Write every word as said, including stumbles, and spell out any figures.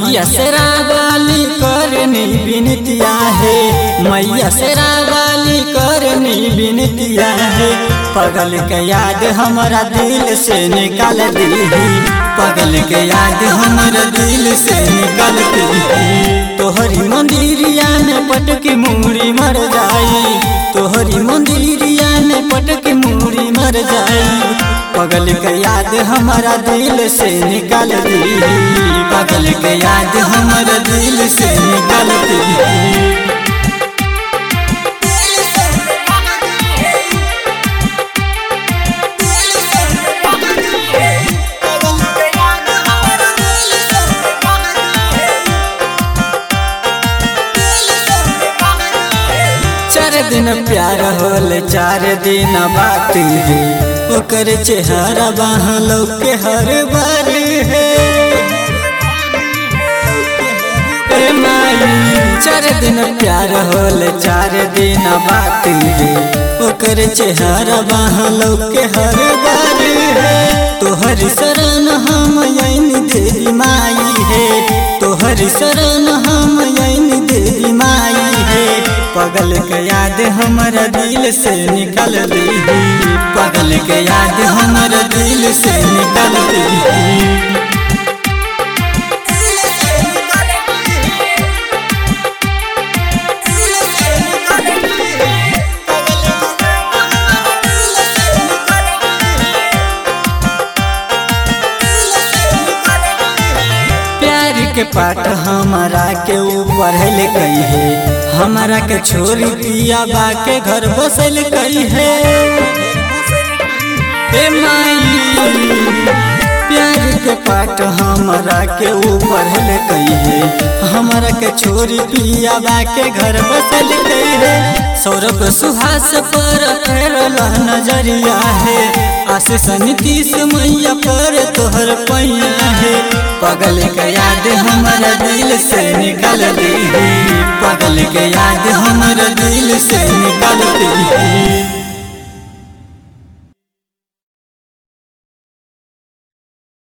मैया शेरा वाली करनी बिनतिया है, मैया शेरा वाली करनी बिनतिया है। पगल के याद हमारा दिल से निकाल दी, पगल के याद हमारा दिल से निकाल दी। तोहरी मंदिरिया में पटकी मुड़ी मर जाई, तोहरी मंदिरिया में पटकी मुड़ी मर जाई। पगल के याद हमारा दिल से निकाल दी, पगल के याद हमारा दिल से निकाल दी। चार दिन प्यार होल चार दिन बात है, ओकर चेहरा बहलो के हर बार है। ए माई चार दिन प्यार होल चार दिन बात है, ओकर चेहरा बहलो के हर बार है। तोहर शरण हम आइन देवी माई है, तोहर शरण हम आइन देवी माई है। पगल के याद हमारा दिल से निकाल दी, पगल के याद हमारा दिल से निकाल दी। के पाठ हमारा के ऊपर है कही है, हमारा के छोरी पिया बा के घर बसल कही है। ए माई प्यार के पाठ हमारा के ऊपर है कही है, हमारा के छोरी पिया बा के घर बसल कही है। सौरभ सुहास पर फेरल नजरिया है, आशीष नीतीश मैया पर तोहर पैया है। पगल के याद हमारा दिल से निकाल दी, पगल के याद हमारा दिल से निकाल दी।